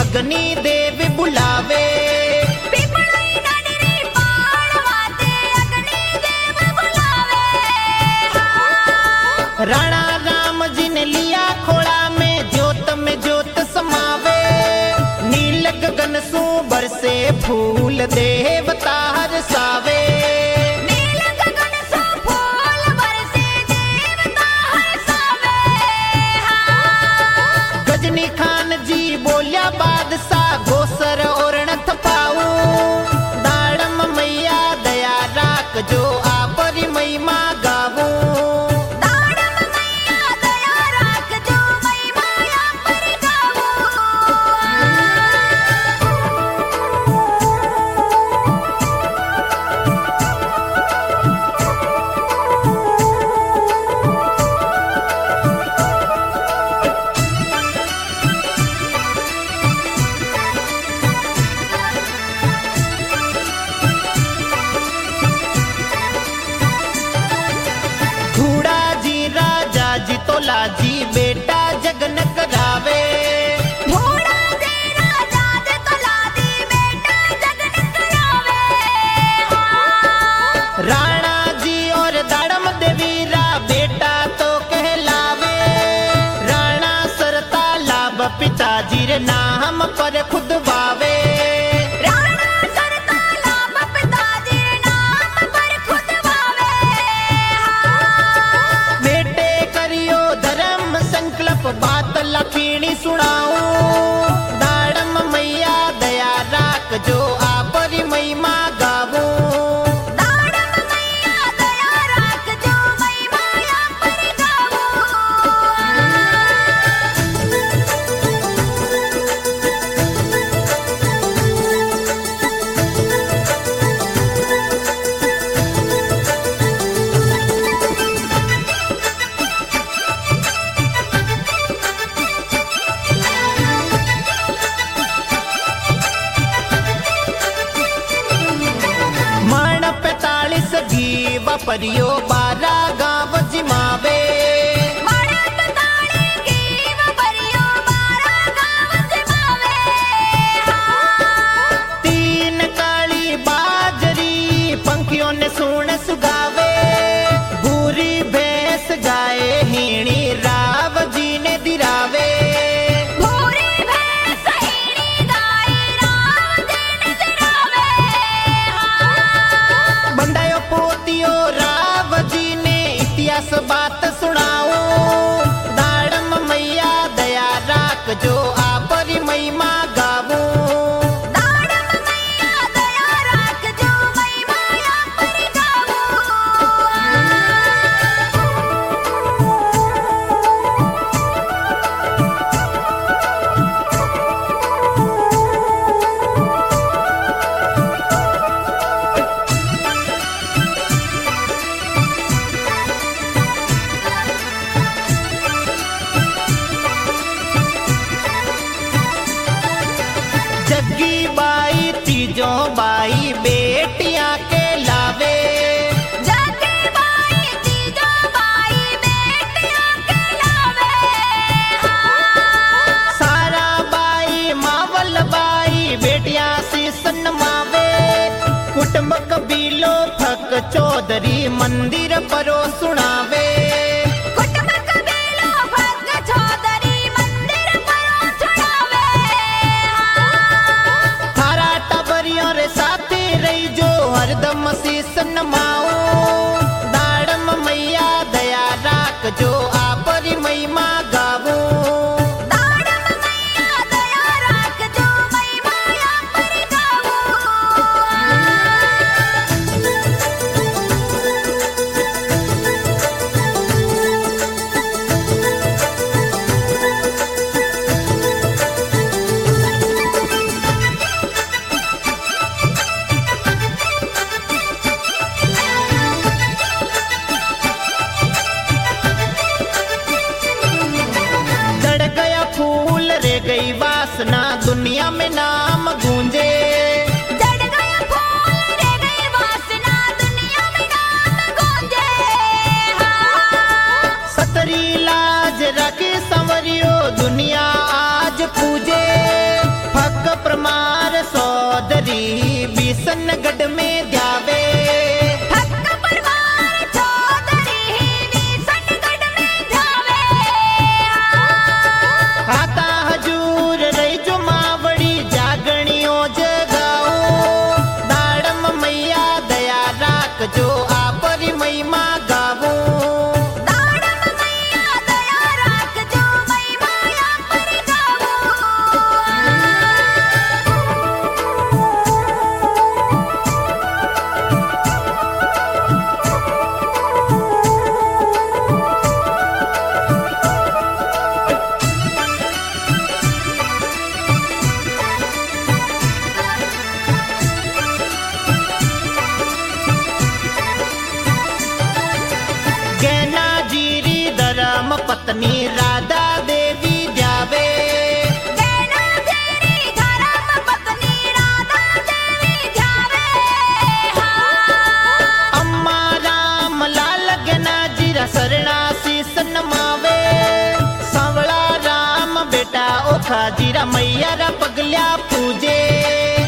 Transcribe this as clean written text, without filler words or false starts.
अग्नि देव बुलावे। राणा राम जी ने लिया खोड़ा में जोत समावे। नील गगन सू बरसे फूल देवता हरसावे। गजनी खान जी बोलिया बादशाह गोसर और नथ पाऊ। दाड़म मैया दया राख जो आपरी महिमा गावू। जी बेटा जगन करावे। राणा जी और दाड़म देवीरा बेटा तो कहलावे। राणा सरता लाभ पिताजी रे नाम पर खुद वावे। बात लखीणी सुनाऊ। दाड़म मैया दया राख जो आपरी महिमा गावू। परियो 12 गांव जिमावे। तीन काली बाजरी पंखियों ने सुन सुगावे। बुरी भैंस गाए हीणी राव जी ने दिरावे। बात सुनाओ। दाड़म मैया दया राख जो आपरी महिमा गावू। जग्गी बाई तीजों बाई बेटियां के लावे। सारा बाई मावल बाई बेटियां शीस नमावे। कुटुंब कबीलो फक चौधरी मंदिर परो सुनावे। हरदम शीस नमाओ। दाड़म मैया दया राख जो आपरी महिमा गावू। जो मावड़ी जागणियों जगाओ दाड़म मैया दया राख जो आपरी महिमा गावो दाड़म मैया दया राख जो महिमा आपरी गावो गैना जीरी धर्म पत्नी राधा देवी जावे गैना तेरी धर्म पत्नी राधा देवी जावे हाँ अम्मा राम लाल गैना जीरा शरणा शीस नमावे सांवला राम बेटा ओखा जीरा मैया रा पगल्या पूजे